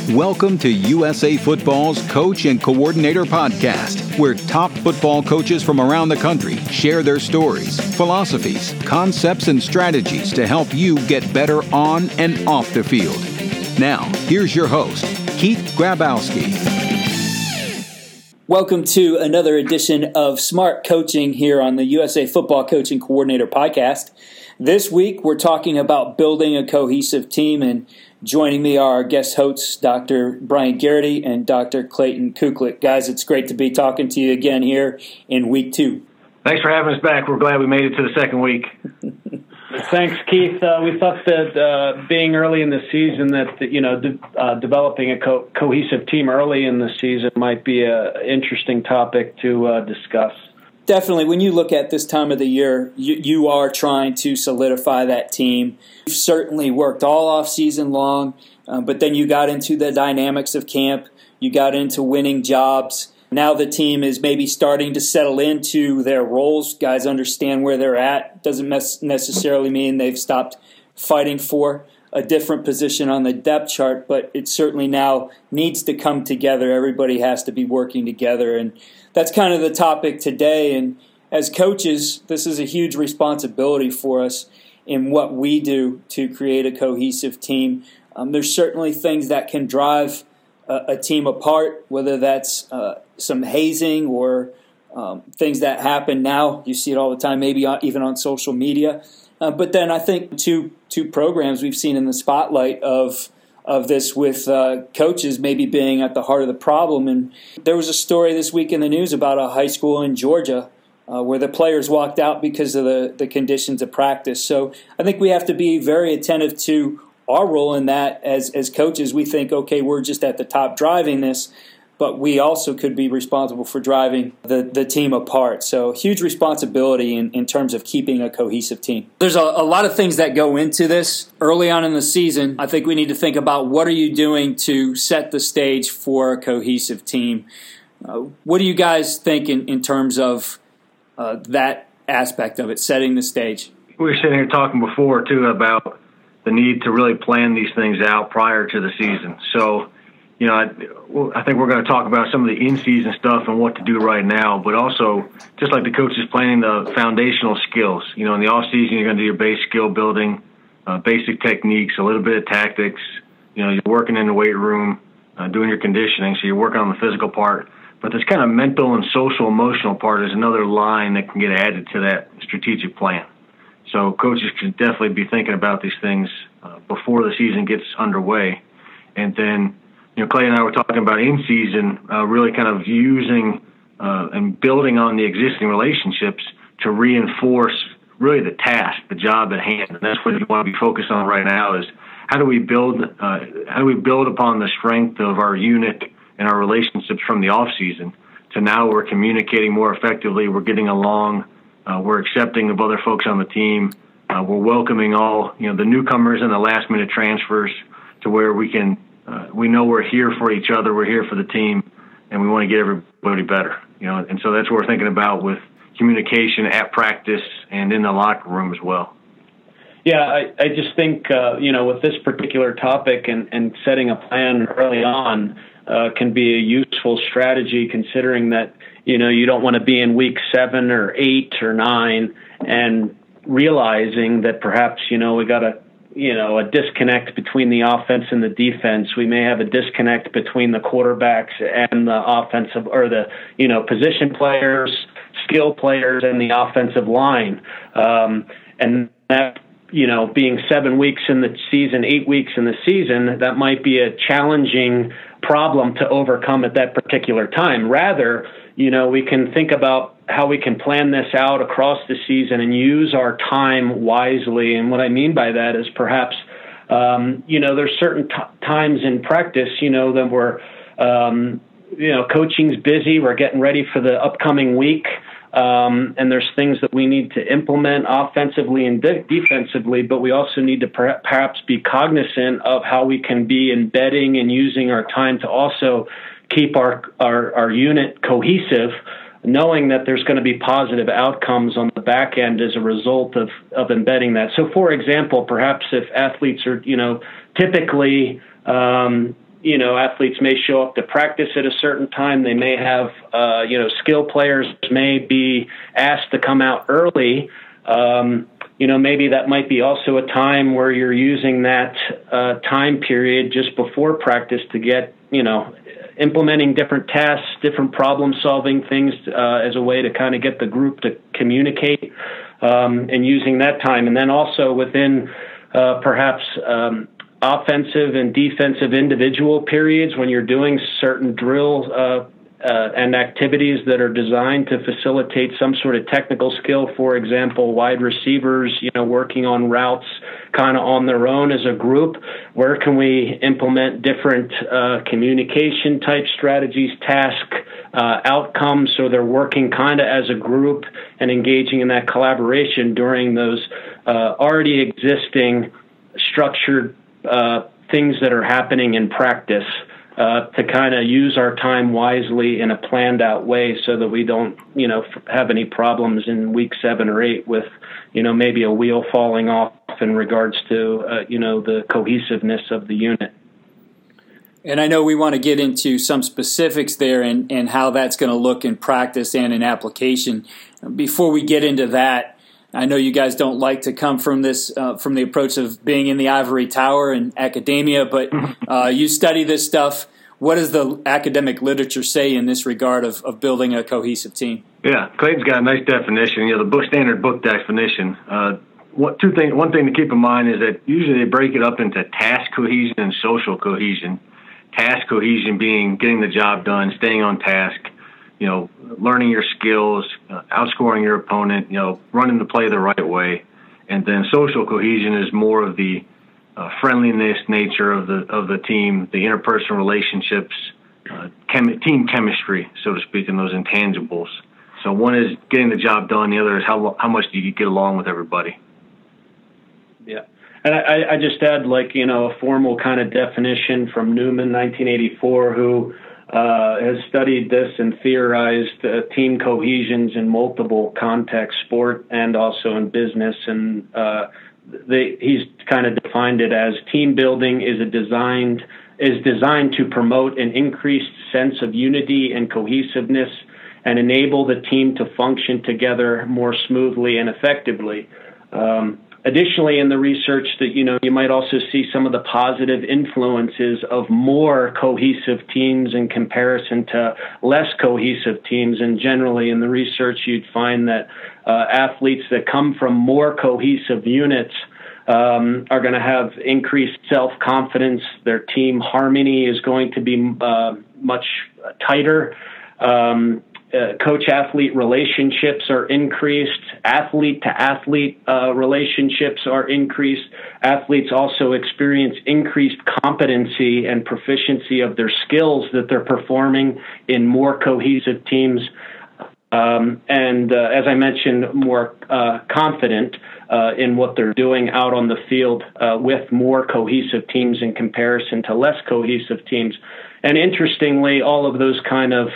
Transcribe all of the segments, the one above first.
Welcome to USA Football's Coach and Coordinator Podcast, where top football coaches from around the country share their stories, philosophies, concepts, and strategies to help you get better on and off the field. Now, here's your host, Keith Grabowski. Welcome to another edition of Smart Coaching here on the USA Football Coach and Coordinator Podcast. This week, we're talking about building a cohesive team, and joining me are our guest hosts, Dr. Brian Garrity and Dr. Clayton Kuklik. Guys, it's great to be talking to you again here in week 2. Thanks for having us back. We're glad we made it to the second week. Thanks, Keith. We thought that being early in the season, that developing a cohesive team early in the season might be an interesting topic to discuss. Definitely. When you look at this time of the year, you are trying to solidify that team. You've certainly worked all off season long, but then you got into the dynamics of camp. You got into winning jobs. Now the team is maybe starting to settle into their roles. Guys understand where they're at. Doesn't necessarily mean they've stopped fighting for a different position on the depth chart, but it certainly now needs to come together. Everybody has to be working together, and that's kind of the topic today. And as coaches, this is a huge responsibility for us in what we do to create a cohesive team. There's certainly things that can drive a team apart, whether that's some hazing or things that happen now. You see it all the time, maybe even on social media. But then I think two programs we've seen in the spotlight of this with coaches maybe being at the heart of the problem. And there was a story this week in the news about a high school in Georgia where the players walked out because of the conditions of practice. So I think we have to be very attentive to our role in that as coaches. We think, okay, we're just at the top driving this, but we also could be responsible for driving the team apart. So huge responsibility in terms of keeping a cohesive team. There's a lot of things that go into this early on in the season. I think we need to think about what are you doing to set the stage for a cohesive team. What do you guys think in terms of that aspect of it, setting the stage? We were sitting here talking before, too, about the need to really plan these things out prior to the season. So, I think we're going to talk about some of the in-season stuff and what to do right now, but also just like the coaches planning the foundational skills. In the off-season, you're going to do your base skill building, basic techniques, a little bit of tactics. You're working in the weight room, doing your conditioning, so you're working on the physical part. But this kind of mental and social emotional part is another line that can get added to that strategic plan. So coaches should definitely be thinking about these things before the season gets underway. And then, Clay and I were talking about in-season, really kind of using and building on the existing relationships to reinforce really the task, the job at hand. And that's what you want to be focused on right now is how do we build upon the strength of our unit and our relationships from the off-season to now we're communicating more effectively, we're getting along, we're accepting of other folks on the team, we're welcoming all the newcomers and the last-minute transfers to where we can we know we're here for each other, we're here for the team, and we want to get everybody better. And so that's what we're thinking about with communication at practice and in the locker room as well. Yeah, I just think, with this particular topic and setting a plan early on can be a useful strategy considering that, you don't want to be in week 7 or 8 or 9 and realizing that perhaps, we got a disconnect between the offense and the defense. We may have a disconnect between the quarterbacks and the offensive or the, position players, skill players, and the offensive line. And that, being 7 weeks in the season, 8 weeks in the season, that might be a challenging problem to overcome at that particular time. Rather, we can think about how we can plan this out across the season and use our time wisely. And what I mean by that is perhaps, there's certain times in practice, that we're, coaching's busy. We're getting ready for the upcoming week. And there's things that we need to implement offensively and defensively, but we also need to perhaps be cognizant of how we can be embedding and using our time to also keep our unit cohesive, knowing that there's going to be positive outcomes on the back end as a result of embedding that. So, for example, perhaps if athletes are, typically athletes may show up to practice at a certain time. They may have, skill players may be asked to come out early. Maybe that might be also a time where you're using that time period just before practice to get, implementing different tasks, different problem-solving things as a way to kind of get the group to communicate and using that time. And then also within perhaps offensive and defensive individual periods when you're doing certain drills and activities that are designed to facilitate some sort of technical skill. For example, wide receivers, working on routes kind of on their own as a group. Where can we implement different communication type strategies, task outcomes, so they're working kind of as a group and engaging in that collaboration during those already existing structured things that are happening in practice, to kind of use our time wisely in a planned out way so that we don't, have any problems in week 7 or 8 with, maybe a wheel falling off in regards to, the cohesiveness of the unit. And I know we want to get into some specifics there and how that's going to look in practice and in application. Before we get into that, I know you guys don't like to come from this from the approach of being in the ivory tower and academia, but you study this stuff. What does the academic literature say in this regard of building a cohesive team? Yeah, Clayton's got a nice definition. The standard book definition. One thing to keep in mind is that usually they break it up into task cohesion and social cohesion. Task cohesion being getting the job done, staying on task, learning your skills, outscoring your opponent, running the play the right way. And then social cohesion is more of the friendliness nature of the team, the interpersonal relationships, team chemistry, so to speak, and those intangibles. So one is getting the job done. The other is how much do you get along with everybody. Yeah. And I just add, a formal kind of definition from Newman, 1984, who has studied this and theorized team cohesions in multiple contexts, sport and also in business. And he's kind of defined it as team building is designed to promote an increased sense of unity and cohesiveness and enable the team to function together more smoothly and effectively. Additionally, in the research that, you might also see some of the positive influences of more cohesive teams in comparison to less cohesive teams. And generally in the research, you'd find that athletes that come from more cohesive units are going to have increased self-confidence. Their team harmony is going to be much tighter. Coach-athlete relationships are increased. Athlete-to-athlete relationships are increased. Athletes also experience increased competency and proficiency of their skills that they're performing in more cohesive teams. And as I mentioned, more confident in what they're doing out on the field with more cohesive teams in comparison to less cohesive teams. And interestingly, all of those kind of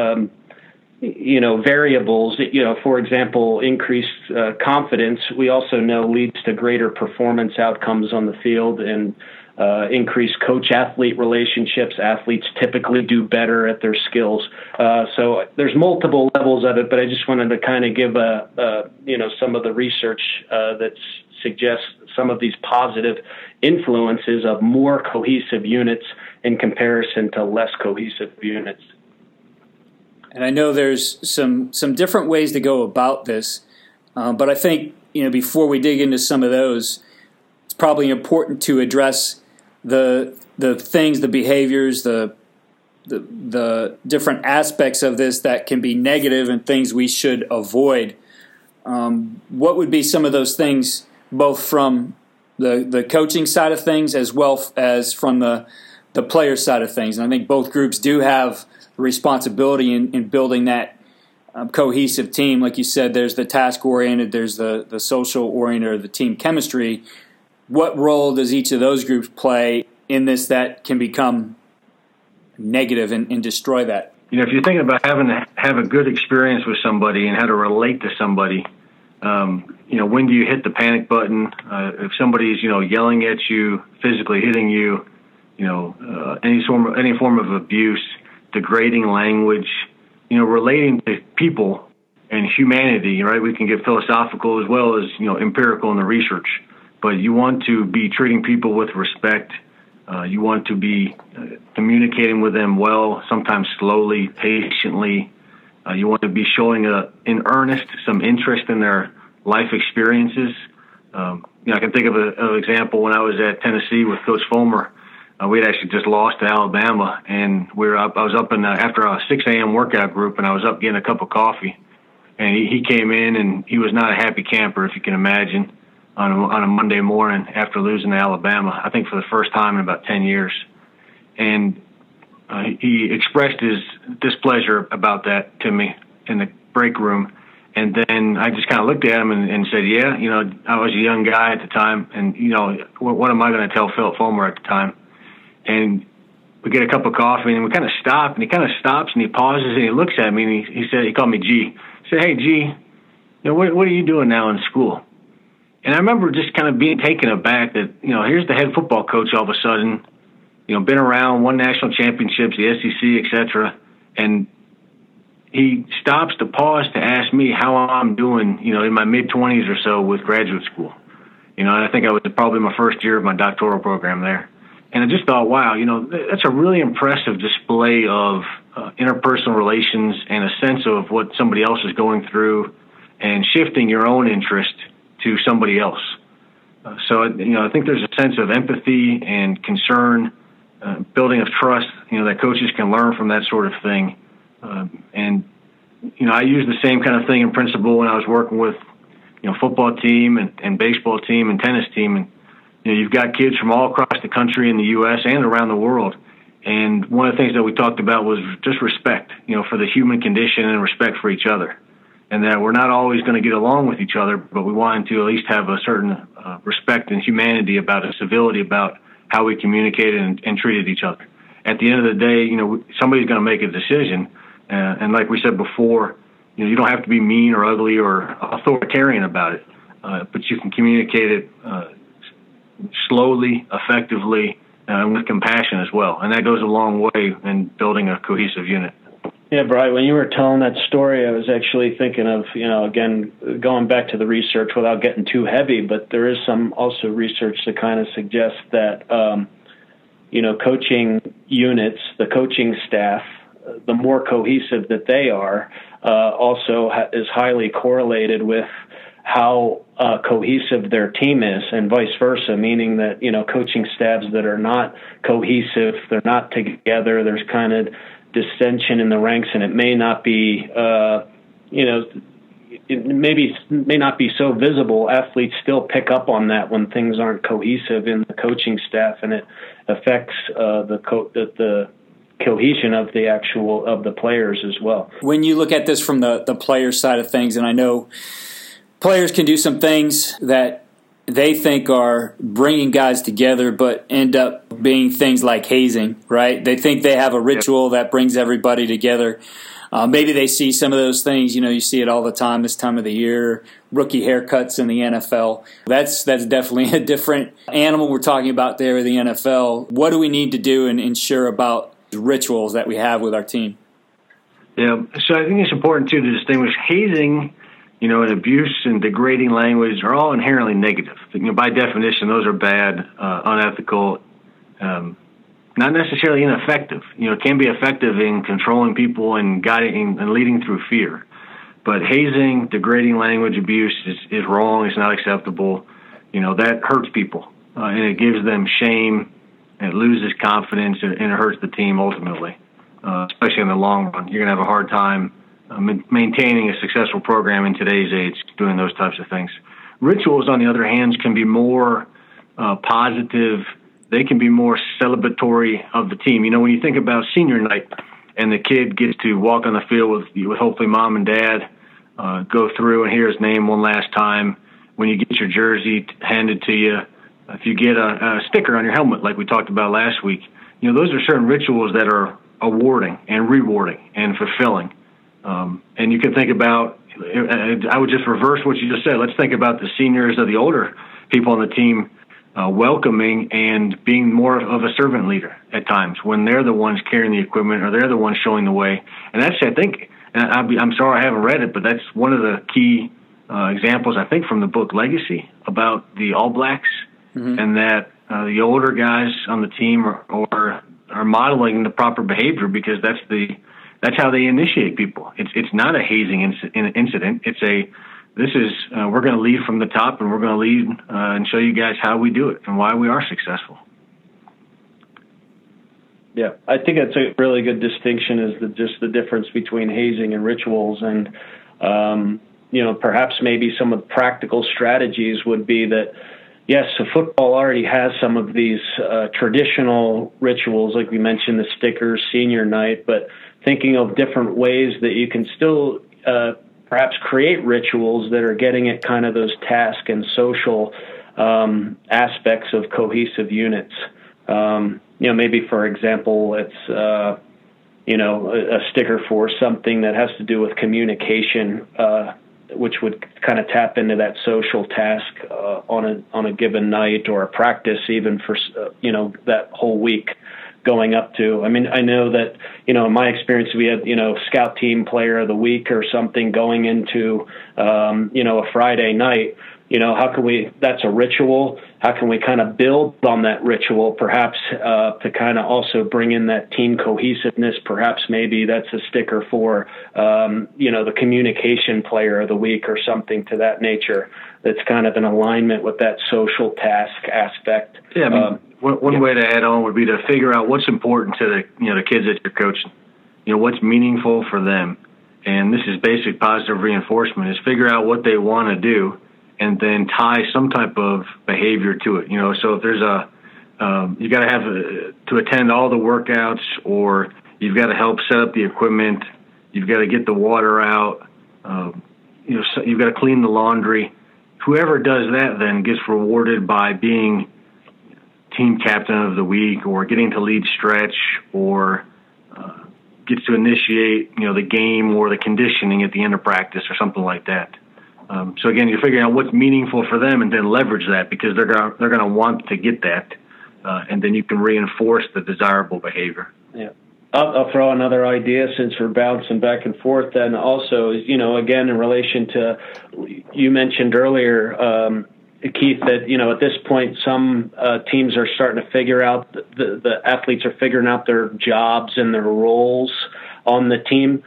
variables, for example, increased confidence, we also know leads to greater performance outcomes on the field and increased coach-athlete relationships. Athletes typically do better at their skills. So there's multiple levels of it, but I just wanted to kind of give some of the research that suggests some of these positive influences of more cohesive units in comparison to less cohesive units. And I know there's some different ways to go about this, but I think before we dig into some of those, it's probably important to address the things, the behaviors, the different aspects of this that can be negative and things we should avoid. What would be some of those things, both from the coaching side of things as well as from the player side of things? And I think both groups do have responsibility in building that cohesive team. Like you said, there's the task-oriented, there's the social-oriented, or the team chemistry. What role does each of those groups play in this that can become negative and destroy that? If you're thinking about having to have a good experience with somebody and how to relate to somebody, when do you hit the panic button? If somebody's, yelling at you, physically hitting you, any form of abuse, degrading language, relating to people and humanity, right? We can get philosophical as well as, empirical in the research, but you want to be treating people with respect. You want to be communicating with them well, sometimes slowly, patiently. You want to be showing in earnest some interest in their life experiences. I can think of an example when I was at Tennessee with Coach Fulmer. We had actually just lost to Alabama, and I was up after a 6 a.m. workout group, and I was up getting a cup of coffee. And he came in, and he was not a happy camper, if you can imagine, on a Monday morning after losing to Alabama, I think for the first time in about 10 years. And he expressed his displeasure about that to me in the break room. And then I just kind of looked at him and said, yeah, I was a young guy at the time, and, what am I going to tell Philip Fulmer at the time? And we get a cup of coffee, and we kind of stop, and he kind of stops, and he pauses, and he looks at me, and he called me G. He said, hey, G, what are you doing now in school? And I remember just kind of being taken aback that, here's the head football coach all of a sudden, been around, won national championships, the SEC, et cetera, and he stops to pause to ask me how I'm doing, in my mid-20s or so with graduate school. And I think I was probably my first year of my doctoral program there. And I just thought, wow, that's a really impressive display of interpersonal relations and a sense of what somebody else is going through and shifting your own interest to somebody else. So I think there's a sense of empathy and concern, building of trust, that coaches can learn from that sort of thing. And I use the same kind of thing in principle when I was working with, football team and baseball team and tennis team. And, you've got kids from all across the country in the U.S. and around the world. And one of the things that we talked about was just respect, for the human condition and respect for each other. And that we're not always going to get along with each other, but we wanted to at least have a certain respect and humanity about it, civility about how we communicated and treated each other. At the end of the day, somebody's going to make a decision. And like we said before, you don't have to be mean or ugly or authoritarian about it, but you can communicate it slowly, effectively, and with compassion as well. And that goes a long way in building a cohesive unit. Yeah, Brian, when you were telling that story, I was actually thinking of, again, going back to the research without getting too heavy, but there is some also research that kind of suggests that, coaching units, the coaching staff, the more cohesive that they are, also is highly correlated with how cohesive their team is, and vice versa, meaning that, coaching staffs that are not cohesive, they're not together, there's kind of dissension in the ranks, and it may not be, it may not be so visible. Athletes still pick up on that when things aren't cohesive in the coaching staff, and it affects the cohesion of the players as well. When you look at this from the player side of things, and I know players can do some things that they think are bringing guys together, but end up being things like hazing, right? They think they have a ritual that brings everybody together. Maybe they see some of those things. You see it all the time this time of the year, rookie haircuts in the NFL. That's definitely a different animal we're talking about there in the NFL. What do we need to do and ensure about the rituals that we have with our team? Yeah, so I think it's important, too, to distinguish hazing, and abuse and degrading language are all inherently negative. By definition, those are bad, unethical, not necessarily ineffective. It can be effective in controlling people and guiding and leading through fear. But hazing, degrading language, abuse is wrong. It's not acceptable. That hurts people, and it gives them shame. And it loses confidence, and it hurts the team ultimately, especially in the long run. You're going to have a hard time maintaining a successful program in today's age doing those types of things. Rituals, on the other hand, can be more positive. They can be more celebratory of the team. When you think about senior night and the kid gets to walk on the field with hopefully mom and dad, go through and hear his name one last time. When you get your jersey handed to you, if you get a sticker on your helmet like we talked about last week, those are certain rituals that are awarding and rewarding and fulfilling. And you can think about, I would just reverse what you just said. Let's think about the seniors of the older people on the team welcoming and being more of a servant leader at times when they're the ones carrying the equipment or they're the ones showing the way. And that's, I think, and I'm sorry I haven't read it, but that's one of the key examples, I think, from the book Legacy about the All Blacks, and that the older guys on the team are modeling the proper behavior, because that's how they initiate people. It's not a hazing incident. We're going to lead from the top, and we're going to lead and show you guys how we do it and why we are successful. Yeah, I think that's a really good distinction, is just the difference between hazing and rituals. And, perhaps maybe some of the practical strategies would be that, yes, so football already has some of these traditional rituals, like we mentioned, the stickers, senior night, but thinking of different ways that you can still perhaps create rituals that are getting at kind of those task and social aspects of cohesive units. Maybe, for example, it's, a sticker for something that has to do with communication, which would kind of tap into that social task on a given night, or a practice even for, that whole week going up to. I mean, I know that, in my experience, we had, scout team player of the week or something going into, a Friday night. How can we, that's a ritual. How can we kind of build on that ritual, perhaps to kind of also bring in that team cohesiveness? Perhaps maybe that's a sticker for, the communication player of the week or something to that nature. That's kind of in alignment with that social task aspect. Yeah, I mean, one way to add on would be to figure out what's important to the kids that you're coaching. What's meaningful for them. And this is basic positive reinforcement, is figure out what they want to do and then tie some type of behavior to it. So if there's you got to have to attend all the workouts, or you've got to help set up the equipment, you've got to get the water out, so you've got to clean the laundry. Whoever does that then gets rewarded by being team captain of the week, or getting to lead stretch, or gets to initiate, the game or the conditioning at the end of practice or something like that. So again, you're figuring out what's meaningful for them, and then leverage that, because they're going to want to get that, and then you can reinforce the desirable behavior. Yeah. I'll throw another idea, since we're bouncing back and forth. Then also, again, in relation to, you mentioned earlier, Keith, that, at this point, some teams are starting to figure out, the athletes are figuring out their jobs and their roles on the team.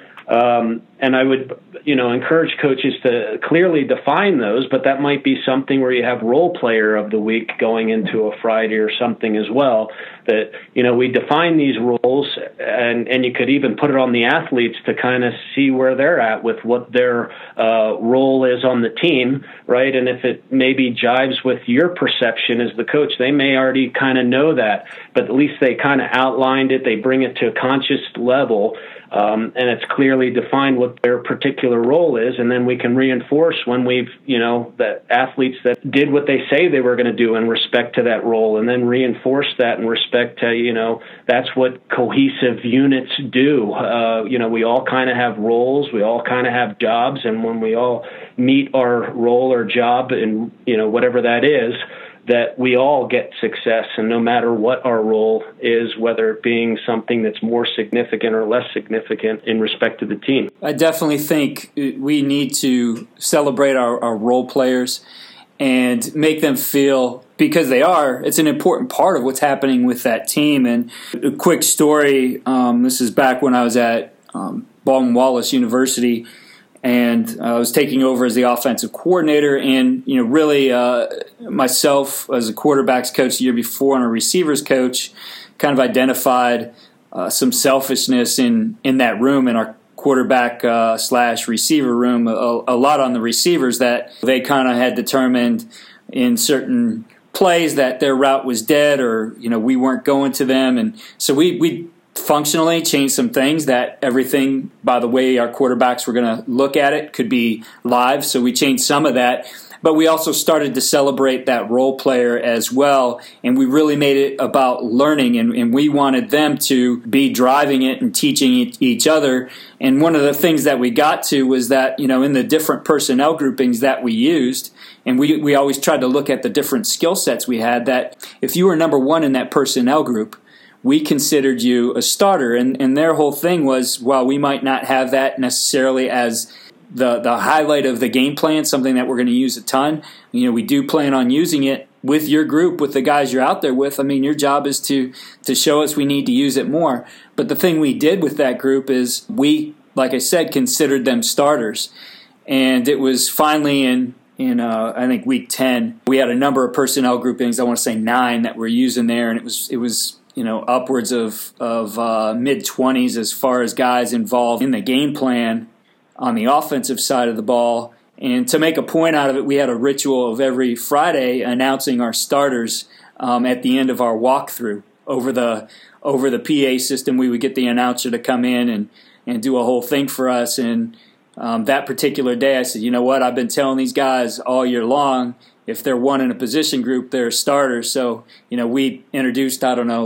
And I would, encourage coaches to clearly define those, but that might be something where you have role player of the week going into a Friday or something as well, that, we define these roles, and you could even put it on the athletes to kind of see where they're at with what their role is on the team, right? And if it maybe jives with your perception as the coach, they may already kind of know that, but at least they kind of outlined it, they bring it to a conscious level, and it's clearly defined what their particular role is, and then we can reinforce when we've, the athletes that did what they say they were going to do in respect to that role, and then reinforce that in respect to, that's what cohesive units do. We all kind of have roles, we all kind of have jobs, and when we all meet our role or job, and, whatever that is, that we all get success, and no matter what our role is, whether it being something that's more significant or less significant in respect to the team. I definitely think we need to celebrate our role players and make them feel, because it's an important part of what's happening with that team. And a quick story, this is back when I was at Baldwin Wallace University, and I was taking over as the offensive coordinator, and really myself as a quarterbacks coach the year before and a receivers coach kind of identified some selfishness in that room, in our quarterback / receiver room, a lot on the receivers, that they kind of had determined in certain plays that their route was dead, or we weren't going to them, and so we functionally changed some things, that everything, by the way our quarterbacks were going to look at it, could be live. So we changed some of that. But we also started to celebrate that role player as well. And we really made it about learning. And we wanted them to be driving it and teaching each other. And one of the things that we got to was that, in the different personnel groupings that we used, And we always tried to look at the different skill sets we had, that if you were number one in that personnel group, we considered you a starter. And their whole thing was, while we might not have that necessarily as the highlight of the game plan, something that we're going to use a ton, we do plan on using it with your group, with the guys you're out there with. I mean, your job is to show us we need to use it more. But the thing we did with that group is we, like I said, considered them starters. And it was finally in I think week 10, we had a number of personnel groupings, I want to say 9, that we're using there. And it was upwards of mid-20s as far as guys involved in the game plan on the offensive side of the ball. And to make a point out of it, we had a ritual of every Friday announcing our starters at the end of our walkthrough over the PA system. We would get the announcer to come in and do a whole thing for us. And that particular day, I said, you know what? I've been telling these guys all year long, if they're one in a position group, they're starters. So, we introduced,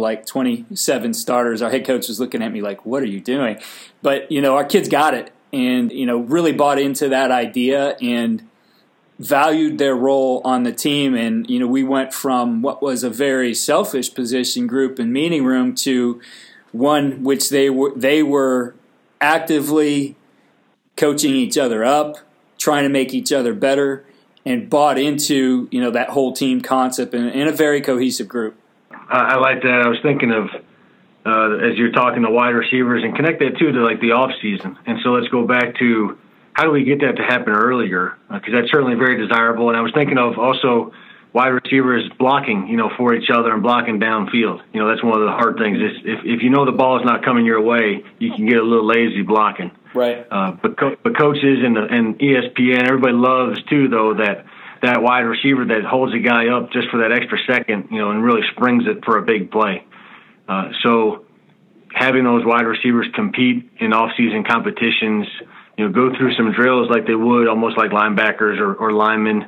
27 starters. Our head coach was looking at me like, what are you doing? But, our kids got it and, really bought into that idea and valued their role on the team. And, we went from what was a very selfish position group and meeting room to one which they were actively coaching each other up, trying to make each other better, and bought into that whole team concept in a very cohesive group. I like that. I was thinking of as you're talking to wide receivers, and connect that too to like the off season. And so let's go back to how do we get that to happen earlier? Because that's certainly very desirable. And I was thinking of also wide receivers blocking, for each other and blocking downfield. That's one of the hard things. Is if the ball is not coming your way, you can get a little lazy blocking. Right. But coaches and ESPN, everybody loves too, though, that wide receiver that holds a guy up just for that extra second, and really springs it for a big play. So having those wide receivers compete in off-season competitions, go through some drills like they would, almost like linebackers or linemen.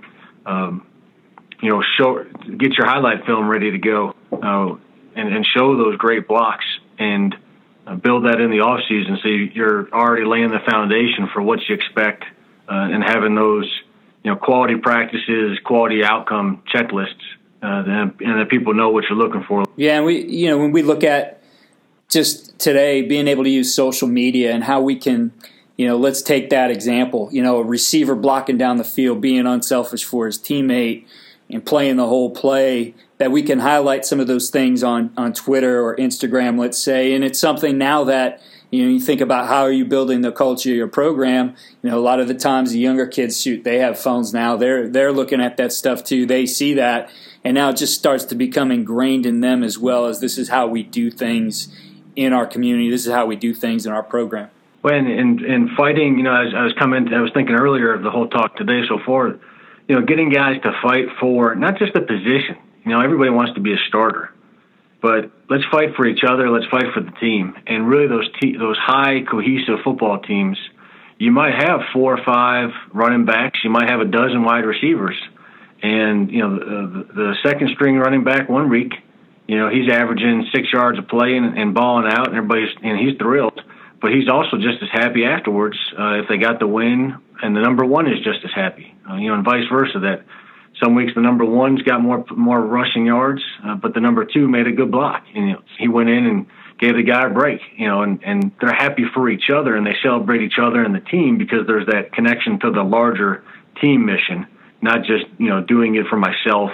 Get your highlight film ready to go and show those great blocks and build that in the off season, so you're already laying the foundation for what you expect and having those quality practices, quality outcome checklists, and that people know what you're looking for. Yeah, and we when we look at just today being able to use social media and how we can let's take that example, a receiver blocking down the field, being unselfish for his teammate and playing the whole play, that we can highlight some of those things on Twitter or Instagram, let's say. And it's something now that, you think about how are you building the culture of your program. A lot of the times the younger kids, they have phones now. They're looking at that stuff too. They see that. And now it just starts to become ingrained in them as well, as this is how we do things in our community. This is how we do things in our program. Well, and fighting, I was thinking earlier of the whole talk today so far, getting guys to fight for not just a position. Everybody wants to be a starter, but let's fight for each other. Let's fight for the team. And really those high cohesive football teams, you might have 4 or 5 running backs. You might have a dozen wide receivers. And, the second string running back one week, he's averaging 6 yards a play and balling out, and he's thrilled. But he's also just as happy afterwards if they got the win, and the number one is just as happy. And vice versa. That some weeks the number one's got more rushing yards, but the number 2 made a good block. And he went in and gave the guy a break. And they're happy for each other, and they celebrate each other and the team because there's that connection to the larger team mission, not just doing it for myself.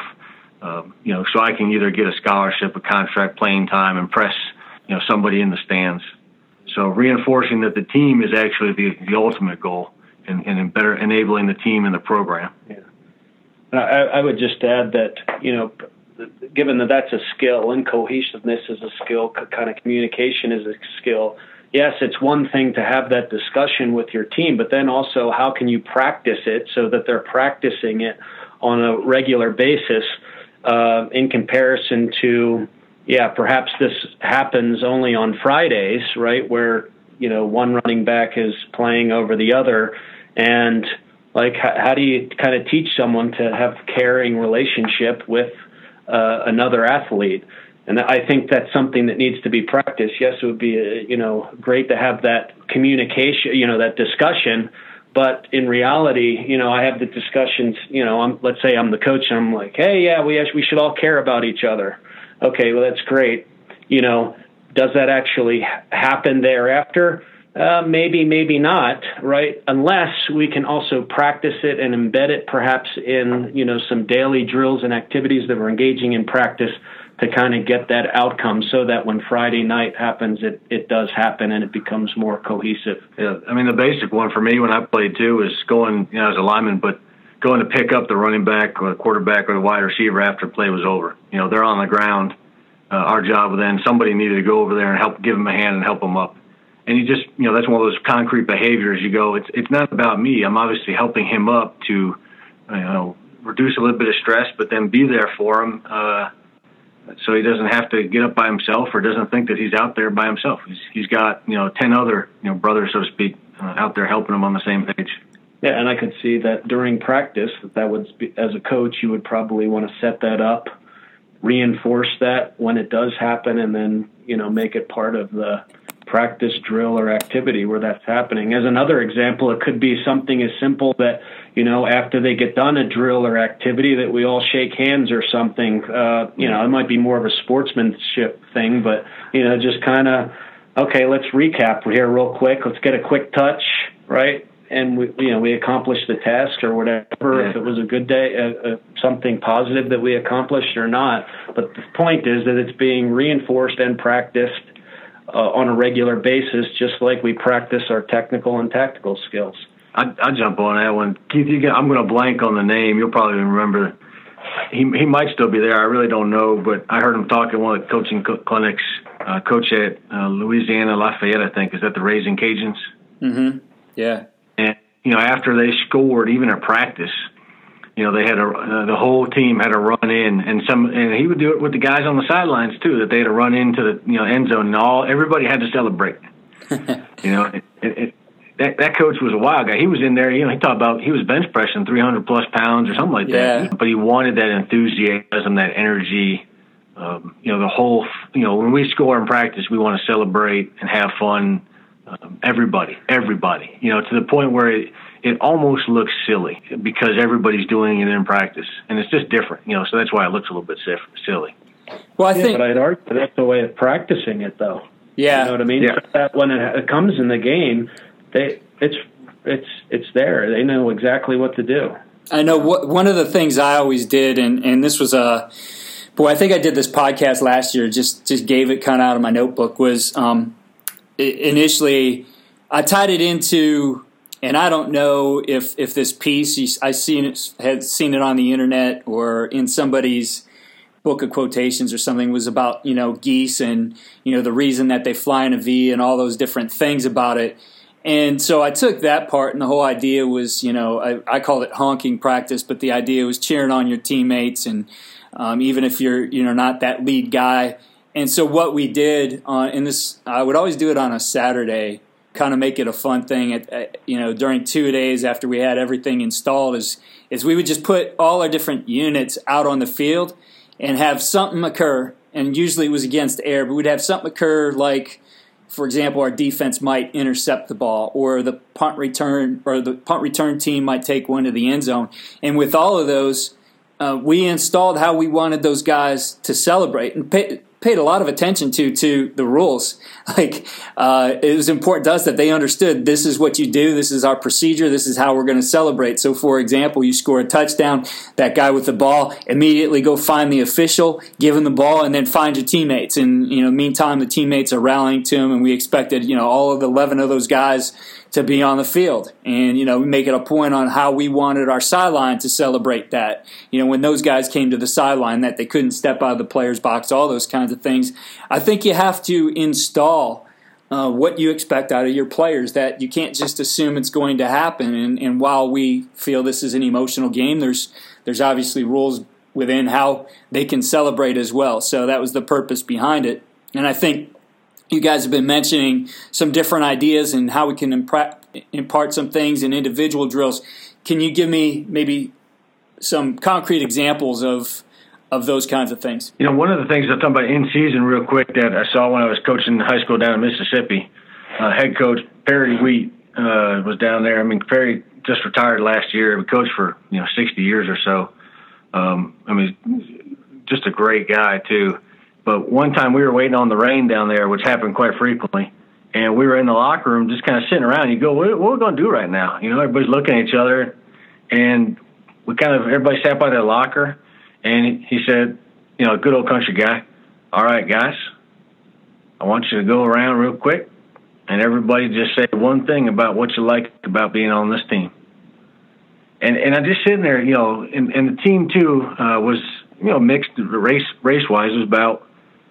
So I can either get a scholarship, a contract, playing time, impress somebody in the stands. So reinforcing that the team is actually the ultimate goal, and better enabling the team and the program. Yeah. I would just add that, given that that's a skill and cohesiveness is a skill, kind of communication is a skill. Yes, it's one thing to have that discussion with your team, but then also how can you practice it so that they're practicing it on a regular basis in comparison to, perhaps this happens only on Fridays, right, where, one running back is playing over the other. And, how do you kind of teach someone to have caring relationship with another athlete? And I think that's something that needs to be practiced. Yes, it would be, great to have that communication, that discussion, But in reality, I have the discussions, let's say I'm the coach and I'm like, hey, yeah, we should all care about each other. Okay, well, that's great. Does that actually happen thereafter? Maybe, maybe not, right? Unless we can also practice it and embed it perhaps in, some daily drills and activities that we're engaging in practice to kind of get that outcome so that when Friday night happens, it does happen and it becomes more cohesive. Yeah, I mean, the basic one for me when I played too is going, as a lineman, but going to pick up the running back or the quarterback or the wide receiver after play was over. They're on the ground. Our job then, somebody needed to go over there and help, give them a hand and help them up. And you just, that's one of those concrete behaviors. You go, it's not about me. I'm obviously helping him up to, reduce a little bit of stress, but then be there for him. So he doesn't have to get up by himself or doesn't think that he's out there by himself. He's got, 10 other, brothers, so to speak, out there helping him on the same page. Yeah, and I could see that during practice, that would be, as a coach, you would probably want to set that up, reinforce that when it does happen, and then, make it part of the practice drill or activity where that's happening. As another example, it could be something as simple that, after they get done a drill or activity, that we all shake hands or something. It might be more of a sportsmanship thing, but, just kind of, okay, let's recap here real quick. Let's get a quick touch, right? And we accomplished the task or whatever, if it was a good day, something positive that we accomplished or not. But the point is that it's being reinforced and practiced on a regular basis, just like we practice our technical and tactical skills. I'll jump on that one. Keith, I'm going to blank on the name. You'll probably remember. He might still be there. I really don't know, but I heard him talk at one of the coaching clinics. Coach at Louisiana Lafayette, I think. Is that the Raising Cajuns? Mm-hmm. Yeah. And, after they scored, even at practice, they had the whole team had to run in, and he would do it with the guys on the sidelines too. That they had to run into the end zone, and everybody had to celebrate. That coach was a wild guy. He was in there. He talked about he was bench pressing 300 plus pounds or something like that. But he wanted that enthusiasm, that energy. The whole. When we score in practice, we want to celebrate and have fun. Everybody. To the point where it almost looks silly because everybody's doing it in practice, and it's just different, So that's why it looks a little bit silly. Well, I think, but I'd argue that's the way of practicing it, though. Yeah, you know what I mean. Yeah. So that when it comes in the game, it's there. They know exactly what to do. I know one of the things I always did, and this was I think I did this podcast last year. Just gave it kind of out of my notebook. Was initially I tied it into. And I don't know if this piece had seen it on the internet or in somebody's book of quotations or something was about geese and the reason that they fly in a V and all those different things about it. And so I took that part, and the whole idea was I called it honking practice, but the idea was cheering on your teammates, and even if you're not that lead guy. And so what we did in this, I would always do it on a Saturday. Kind of make it a fun thing during 2 days after we had everything installed is we would just put all our different units out on the field and have something occur, and usually it was against air, but we'd have something occur like, for example, our defense might intercept the ball, or the punt return team might take one to the end zone. And with all of those, we installed how we wanted those guys to celebrate and paid a lot of attention to the rules. Like it was important to us that they understood this is what you do, this is our procedure, this is how we're going to celebrate. So, for example, you score a touchdown, that guy with the ball immediately go find the official, give him the ball, and then find your teammates. And meantime, the teammates are rallying to him, and we expected all of the 11 of those guys to be on the field. And, we make it a point on how we wanted our sideline to celebrate that. When those guys came to the sideline, that they couldn't step out of the player's box, all those kinds of things. I think you have to install what you expect out of your players, that you can't just assume it's going to happen. And while we feel this is an emotional game, there's obviously rules within how they can celebrate as well. So that was the purpose behind it. And I think you guys have been mentioning some different ideas and how we can impart some things in individual drills. Can you give me maybe some concrete examples of those kinds of things? One of the things I'm talking about in season real quick that I saw when I was coaching high school down in Mississippi, head coach Perry Wheat, was down there. I mean, Perry just retired last year. We coached for 60 years or so. I mean, just a great guy too. But one time we were waiting on the rain down there, which happened quite frequently, and we were in the locker room just kind of sitting around. You go, what are we going to do right now? Everybody's looking at each other, and everybody sat by their locker, and he said, good old country guy, all right, guys, I want you to go around real quick, and everybody just say one thing about what you like about being on this team. And I'm just sitting there, and the team too was, mixed race-wise. It was about,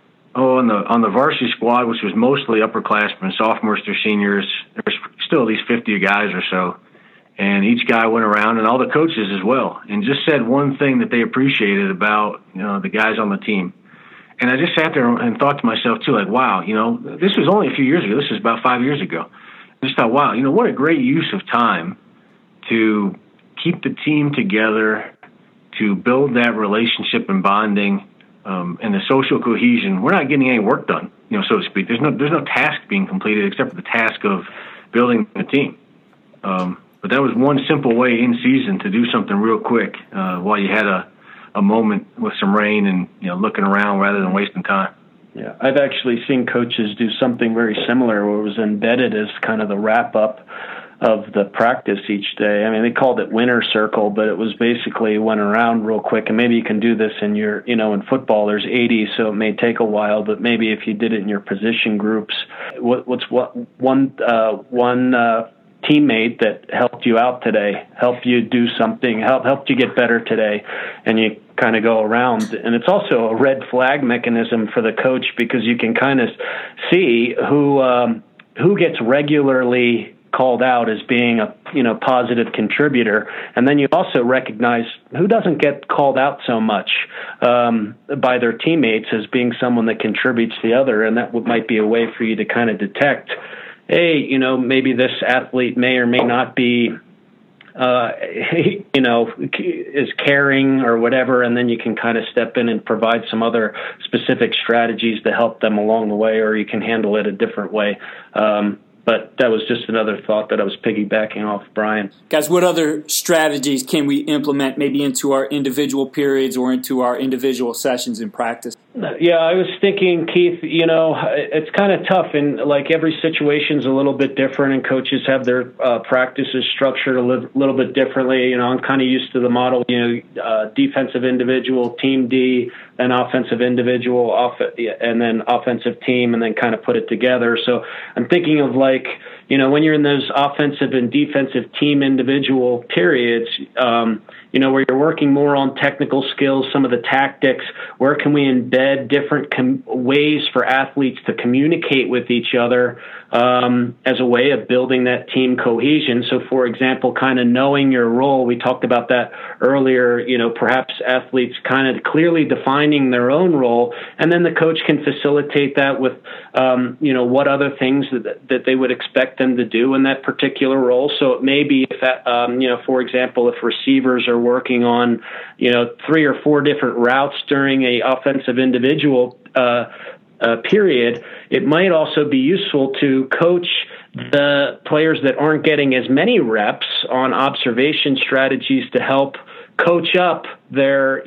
on the varsity squad, which was mostly upperclassmen, sophomores through seniors, there was still at least 50 guys or so. And each guy went around, and all the coaches as well, and just said one thing that they appreciated about, the guys on the team. And I just sat there and thought to myself too, like, wow, this was only a few years ago. This was about 5 years ago. I just thought, wow, what a great use of time to keep the team together, to build that relationship and bonding, and the social cohesion. We're not getting any work done, so to speak. There's no task being completed except for the task of building the team. But that was one simple way in season to do something real quick while you had a moment with some rain and looking around rather than wasting time. Yeah, I've actually seen coaches do something very similar where it was embedded as kind of the wrap-up of the practice each day. I mean, they called it winner circle, but it was basically went around real quick. And maybe you can do this in your, in football, there's 80, so it may take a while, but maybe if you did it in your position groups, what's one teammate that helped you out today, helped you do something, helped you get better today, and you kind of go around. And it's also a red flag mechanism for the coach because you can kind of see who gets regularly called out as being a positive contributor, and then you also recognize who doesn't get called out so much by their teammates as being someone that contributes to the other, and that might be a way for you to kind of detect, hey, maybe this athlete may or may not be is caring or whatever, and then you can kind of step in and provide some other specific strategies to help them along the way, or you can handle it a different way. But that was just another thought that I was piggybacking off Brian. Guys, what other strategies can we implement maybe into our individual periods or into our individual sessions in practice? Yeah, I was thinking, Keith, it's kind of tough, and like every situation's a little bit different, and coaches have their practices structured a little bit differently. I'm kind of used to the model, defensive individual, team D, then offensive individual, and then offensive team, and then kind of put it together. So I'm thinking of like, when you're in those offensive and defensive team individual periods, where you're working more on technical skills, some of the tactics, where can we embed different ways for athletes to communicate with each other as a way of building that team cohesion. So, for example, kind of knowing your role, we talked about that earlier, perhaps athletes kind of clearly defining their own role, and then the coach can facilitate that with, what other things that they would expect them to do in that particular role. So it may be, if for example, if receivers are working on, 3 or 4 different routes during a offensive individual period, it might also be useful to coach the players that aren't getting as many reps on observation strategies to help coach up their,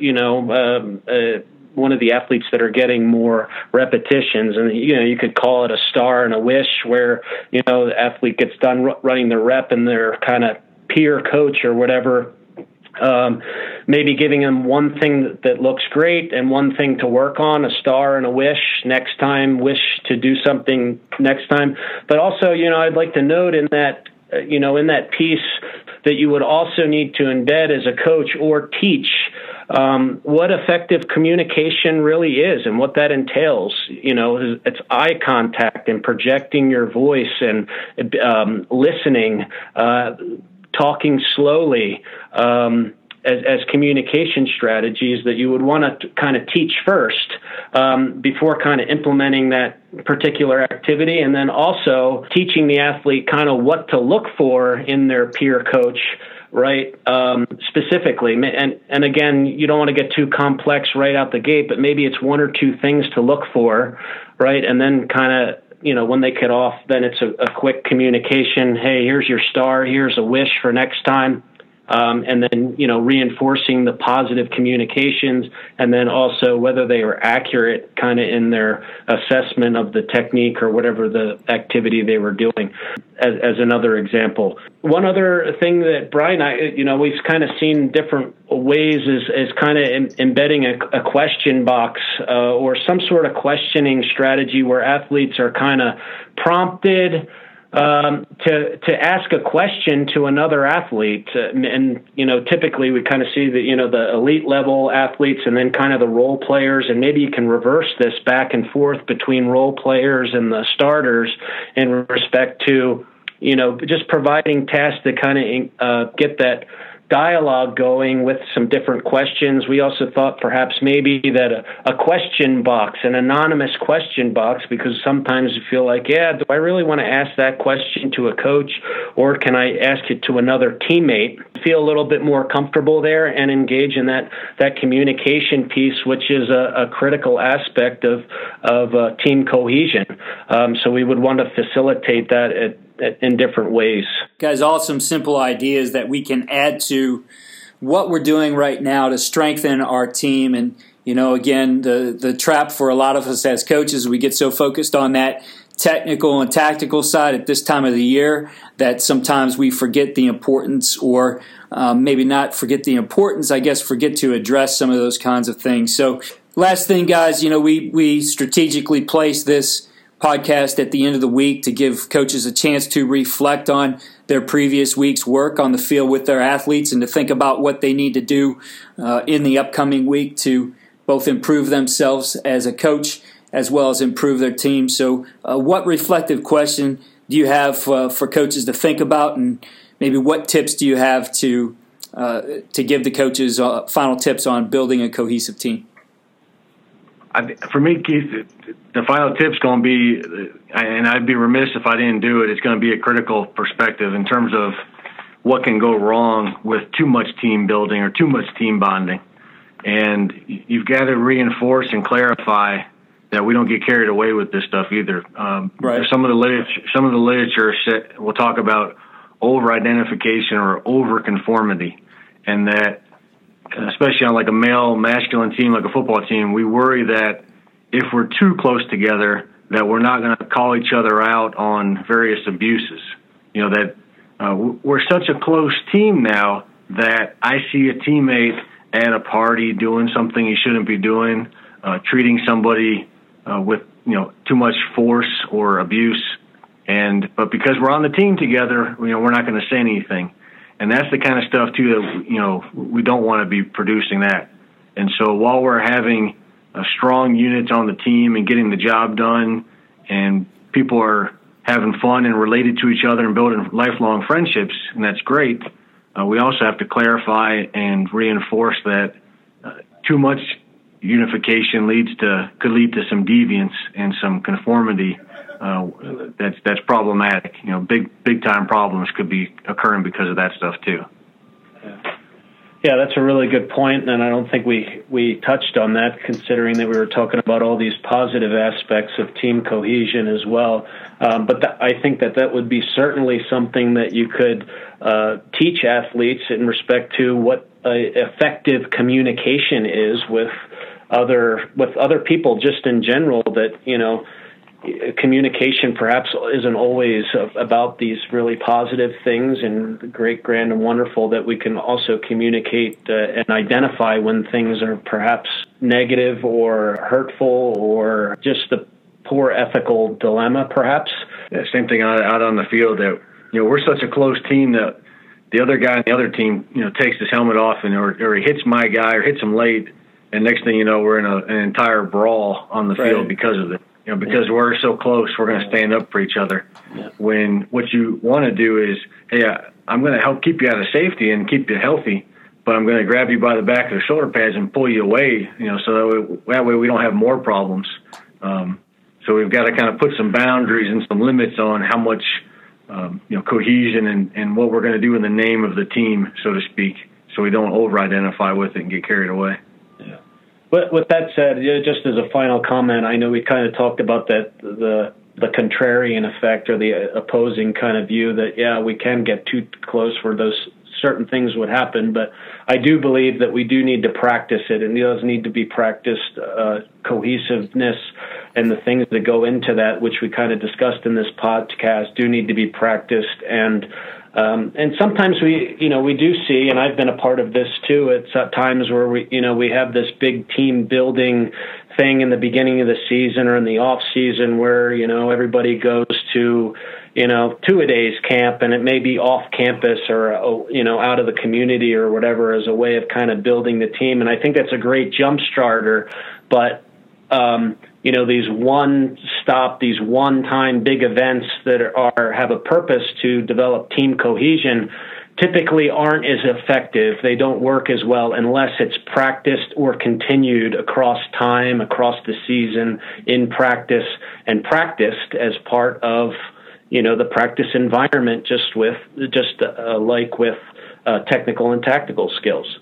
one of the athletes that are getting more repetitions. And, you could call it a star and a wish where, the athlete gets done running the rep and their kind of peer coach or whatever, maybe giving them one thing that looks great and one thing to work on, a star and a wish next time, wish to do something next time. But also, I'd like to note in that, in that piece that you would also need to embed as a coach or teach what effective communication really is and what that entails. It's eye contact and projecting your voice and listening, talking slowly, as communication strategies that you would want to kind of teach first before kind of implementing that particular activity, and then also teaching the athlete kind of what to look for in their peer coach, right? Specifically. And again, you don't want to get too complex right out the gate, but maybe it's 1 or 2 things to look for, right? And then kind of when they get off, then it's a quick communication. Hey, here's your star. Here's a wish for next time. And then, reinforcing the positive communications, and then also whether they were accurate kind of in their assessment of the technique or whatever the activity they were doing, as another example. One other thing that Brian, we've kind of seen different ways is kind of embedding a question box or some sort of questioning strategy where athletes are kind of prompted to ask a question to another athlete. And typically we kind of see the elite level athletes and then kind of the role players, and maybe you can reverse this back and forth between role players and the starters in respect to, just providing tasks to kind of get that dialogue going with some different questions. We also thought perhaps maybe that a question box, an anonymous question box, because sometimes you feel like, do I really want to ask that question to a coach, or can I ask it to another teammate? Feel a little bit more comfortable there and engage in that communication piece, which is a critical aspect of team cohesion. So we would want to facilitate that in different ways. Guys, awesome, simple ideas that we can add to what we're doing right now to strengthen our team. And, again, the trap for a lot of us as coaches, we get so focused on that technical and tactical side at this time of the year that sometimes we forget the importance, or maybe not forget the importance, I guess forget to address some of those kinds of things. So last thing, guys, we strategically place this podcast at the end of the week to give coaches a chance to reflect on their previous week's work on the field with their athletes and to think about what they need to do in the upcoming week to both improve themselves as a coach as well as improve their team. So what reflective question do you have for coaches to think about, and maybe what tips do you have to give the coaches final tips on building a cohesive team? For me, Keith, the final tip's going to be, and I'd be remiss if I didn't do it, it's going to be a critical perspective in terms of what can go wrong with too much team building or too much team bonding. And you've got to reinforce and clarify that we don't get carried away with this stuff either. Right. Some of the literature will talk about over-identification or over-conformity, and that especially on like a male masculine team, like a football team, we worry that if we're too close together, that we're not going to call each other out on various abuses. That we're such a close team now that I see a teammate at a party doing something he shouldn't be doing, treating somebody with too much force or abuse, but because we're on the team together, we're not going to say anything. And that's the kind of stuff, too, that, we don't want to be producing that. And so while we're having strong units on the team and getting the job done, and people are having fun and related to each other and building lifelong friendships, and that's great, we also have to clarify and reinforce that too much unification could lead to some deviance and some conformity. That's problematic. Big time problems could be occurring because of that stuff too. Yeah, that's a really good point, and I don't think we touched on that, considering that we were talking about all these positive aspects of team cohesion as well. But I think that would be certainly something that you could teach athletes in respect to what effective communication is with other people, just in general. That communication perhaps isn't always about these really positive things and great, grand, and wonderful, that we can also communicate and identify when things are perhaps negative or hurtful or just the poor ethical dilemma, perhaps. Yeah, same thing out on the field, that we're such a close team that the other guy on the other team takes his helmet off or he hits my guy or hits him late, and next thing you know, we're in an entire brawl on the field because of it. Because we're so close, we're going to stand up for each other. Yeah. When what you want to do is, hey, I'm going to help keep you out of safety and keep you healthy, but I'm going to grab you by the back of the shoulder pads and pull you away, so that way we don't have more problems. So we've got to kind of put some boundaries and some limits on how much, cohesion and what we're going to do in the name of the team, so to speak, so we don't over-identify with it and get carried away. But with that said, just as a final comment, I know we kind of talked about that the the contrarian effect or the opposing kind of view that, yeah, we can get too close where those certain things would happen. But I do believe that we do need to practice it, and it does need to be practiced. Cohesiveness and the things that go into that, which we kind of discussed in this podcast, do need to be practiced. And sometimes we do see, and I've been a part of this too, it's at times where we have this big team building thing in the beginning of the season or in the off season where, everybody goes to, two-a-days camp, and it may be off campus or, out of the community or whatever, as a way of kind of building the team. And I think that's a great jump starter. But, these these one-time big events that have a purpose to develop team cohesion typically aren't as effective. They don't work as well unless it's practiced or continued across time, across the season, in practice, and practiced as part of, the practice environment, like with technical and tactical skills.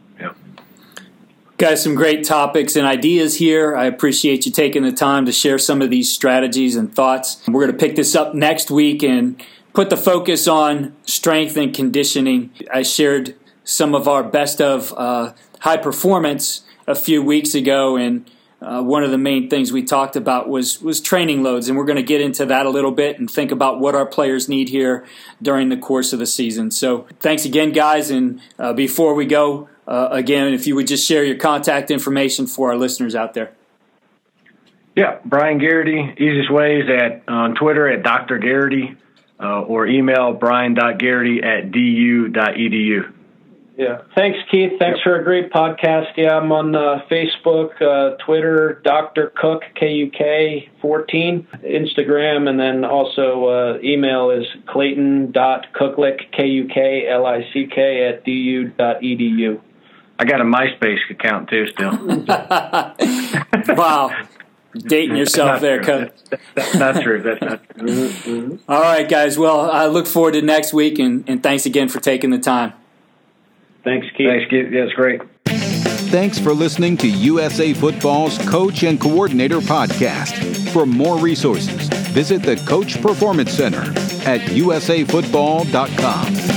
Guys, some great topics and ideas here. I appreciate you taking the time to share some of these strategies and thoughts. We're going to pick this up next week and put the focus on strength and conditioning. I shared some of our best of high performance a few weeks ago, and one of the main things we talked about was training loads, and we're going to get into that a little bit and think about what our players need here during the course of the season. So thanks again, guys, and before we go, again, if you would just share your contact information for our listeners out there. Yeah, Brian Garrity. Easiest way is on Twitter at Dr. Garrity or email brian.garrity@du.edu. Yeah. Thanks, Keith. Thanks for a great podcast. Yeah, I'm on Facebook, Twitter, Dr. Cook, KUK14, Instagram, and then also email is clayton.cooklick, KUKLICK @du.edu. I got a MySpace account too still. Wow. Dating yourself there, Cook. That's not true. That's not true. Mm-hmm. All right, guys. Well, I look forward to next week, and thanks again for taking the time. Thanks, Keith. Thanks, Keith. Yeah, it's great. Thanks for listening to USA Football's Coach and Coordinator Podcast. For more resources, visit the Coach Performance Center at usafootball.com.